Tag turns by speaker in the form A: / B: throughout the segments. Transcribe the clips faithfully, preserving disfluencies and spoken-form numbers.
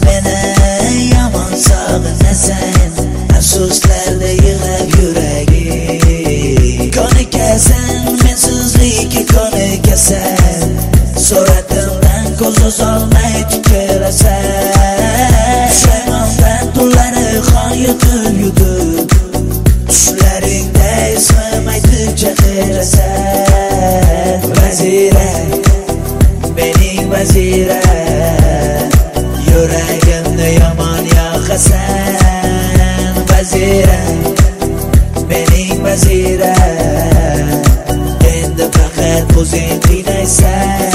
A: meni, yomon sog'inasan, afsuslarda yig'lab yuragim. Konikasan, mensizlikka konikasan, suratimdan ko'z uzolmay tukirasan. Pushaymondan tunlari qon yutib yutib, tushlaringda ismim aytib chaqirasan. Vazira, mening vazira, yuragimni yomon yoqasan. Vazira, mening vazira, endi faqat o'zing qiynaysan.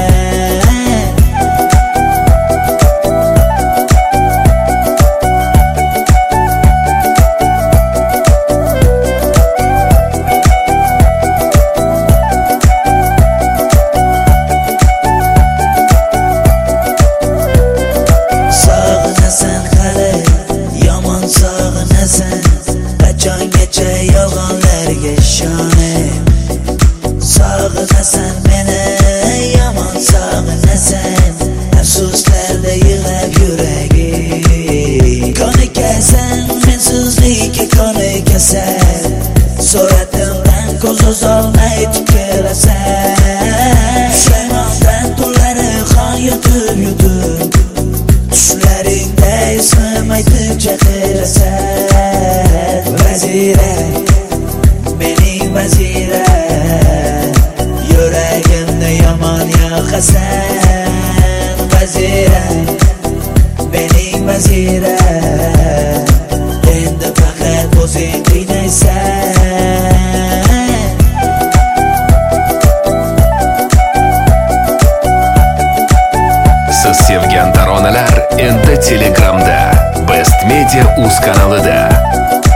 A: Qachongacha yolg'onlarga ishonib, sog'inasan meni, yomon sog'inasan, afsuslarda yig'lab yuragim. Konikasan, mensizlikka konikasan, suratimdan ko'z uzolmay tukirasan. Pushaymondan tunlari qon yutib yutib, tushlaringda ismim aytib chaqirasan. Vazira, mening vazira, yuragimni yomon yoqasan. Vazira, mening vazira, endi faqat o'zing qiynaysan.
B: Siz sevgan taronalar endi Telegramda, Best Media uz kanalida.